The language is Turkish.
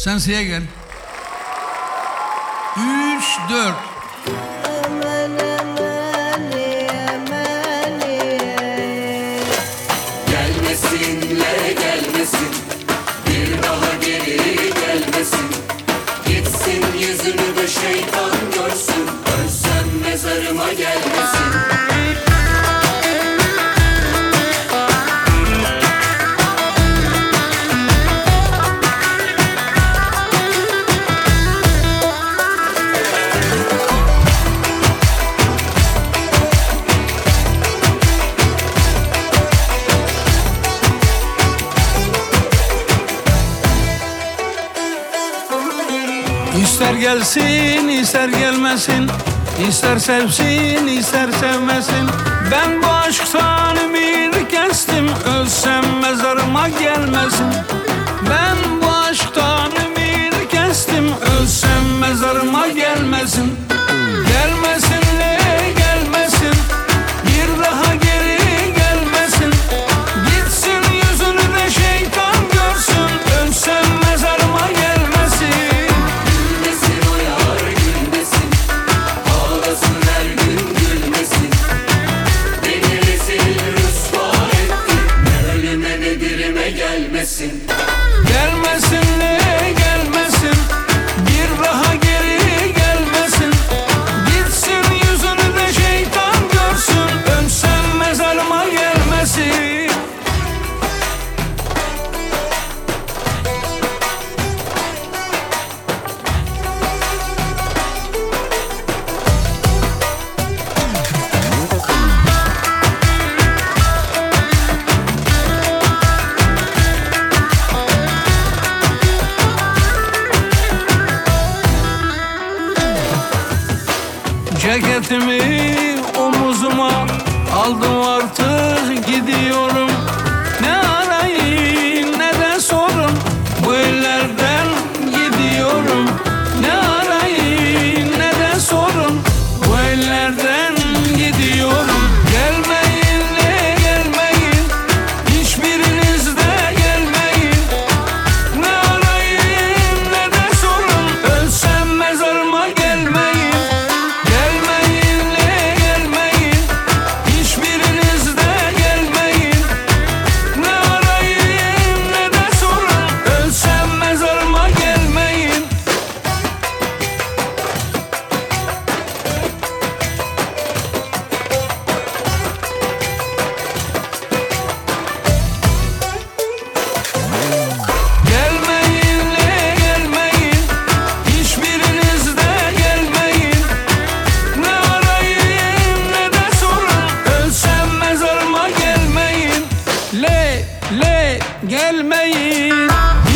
Sen S'ye gel. 3, 4. Gelmesinle gelmesin, bir daha geri gelmesin. Gitsin yüzünü de şeytan görsün, ölsem mezarıma gelmesin. İster gelsin, ister gelmesin, ister sevsin, ister sevmesin. Ben bu aşktan ümidi kestim, ölsem mezarıma gelmesin. Ben bu aşktan ümidi kestim, ölsem mezarıma gelmesin. Gelmesin de gelmesin, bir daha geri gelmesin. Gitsin yüzünü de şeytan görsün, ölsem mezarıma gelmesin. Gülmesin o yar gülmesin, ağlasın her gün gülmesin. Beni rezil rüsva etti, ne ölüme ne dirime gelmesin. Gelmesin de gelmesin, bir daha geri gelmesin. Gitsin yüzünü de şeytan görsün, ölsem mezarıma gelmesin. Ceketimi omuzuma aldım, artık gidiyorum. Ne arayın ne de sorun, bu ellerden gidiyorum. Ne arayın ne de sorun, bu ellerden gidiyorum. Gelmeyin de gelmeyin, hiçbiriniz de gelmeyin. Ne arayın ne de sorun, ölsem mezarıma gelmeyin. Gelmeyin.